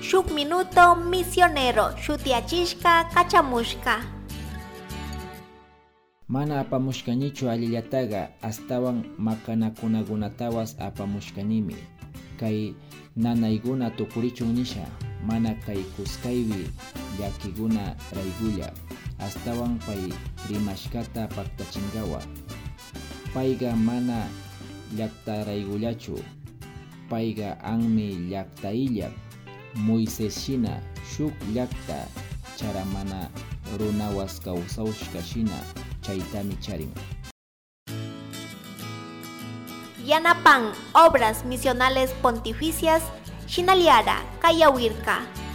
shuk minuto misionero shutiachishka kachamushka. Mana apamushkanichu allillataqa astawan makanakunagunatawas apamushkanimi. Kay nanaykuna tukurichun nisha, mana kay kuskaypi llakikuna raygulla, astawan pay rimashkata paktachinkawa. Payqa mana llaktaraygullachu, payqa anmi llaktaillak, Moisés-shina shuk llakta chara mana runawas kawsawshkashina chaytami charin. Yanapan Obras Misionales Pontificias Shinaliara Kayawirka.